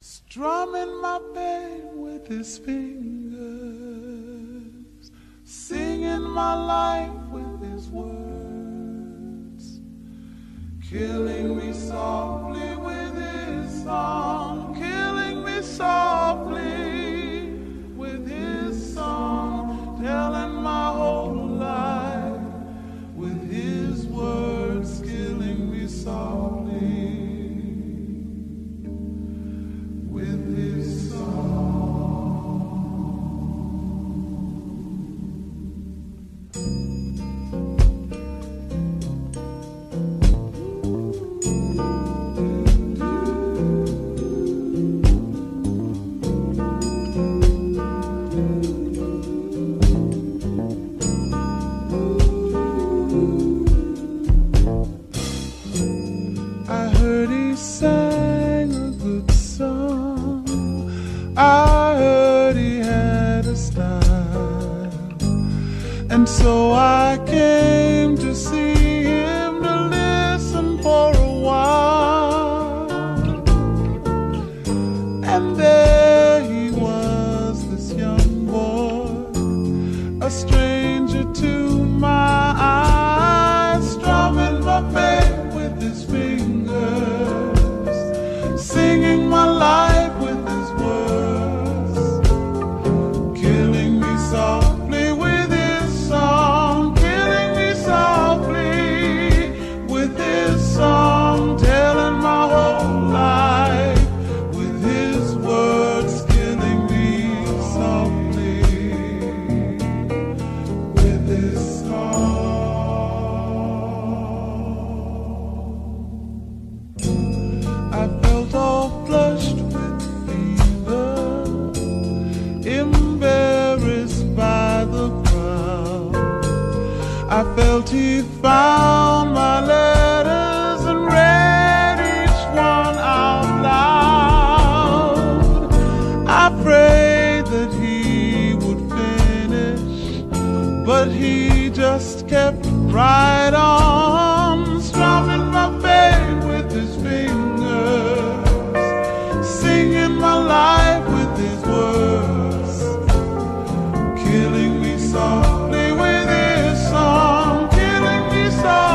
strumming my pain with his fingers, singing my life with his words, killing me softly with his song, killing me softly with his song, telling my whole life with his words, killing me softly with his song. I heard he sang a good song, I heard he had a style, and so I came to see him to listen for a while. And there he was, this young boy, a stranger to my eyes, strumming my pain with his fingers, singing my life with his words, killing me softly with his song, killing me softly with his song, telling my whole life with his words, killing me softly with his song. I felt all flushed with fever, embarrassed by the crowd. I felt he found my letters and read each one out loud. I prayed that he would finish, but he just kept right on, strumming my pain with his fingers, singing my life with his words, killing me softly with his song, killing me softly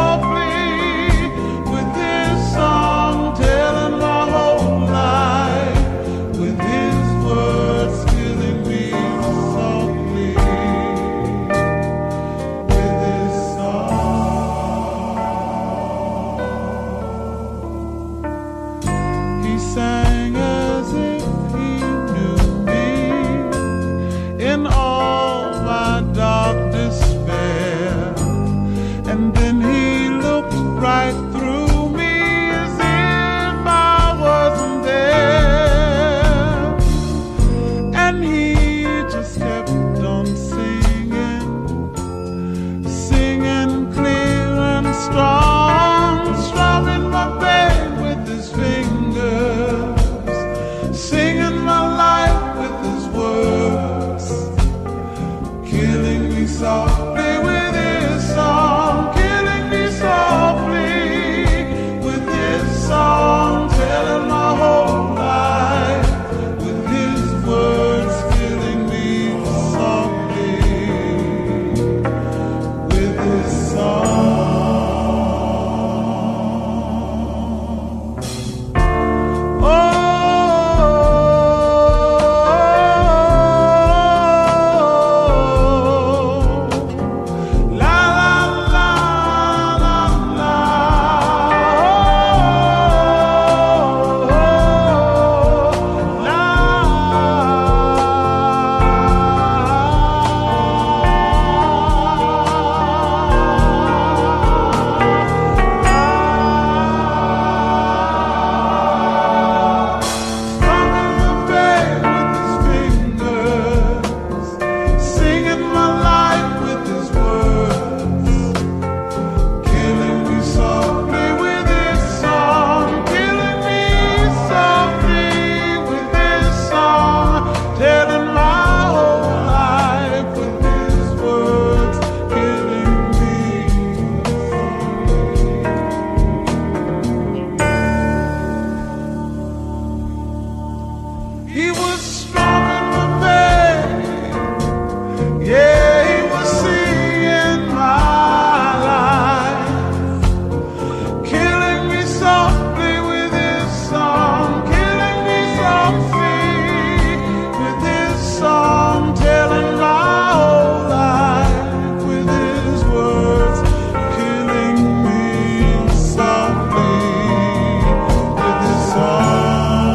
He was strumming my pain. Yeah, he was singing my life, killing me softly with his song, killing me softly with his song, telling my whole life with his words, killing me softly with his song.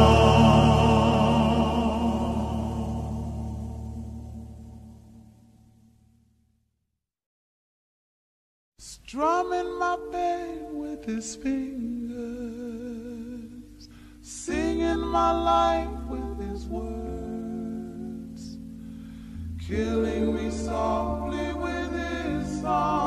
Strumming my pain with his fingers, singing my life with his words, killing me softly with his song.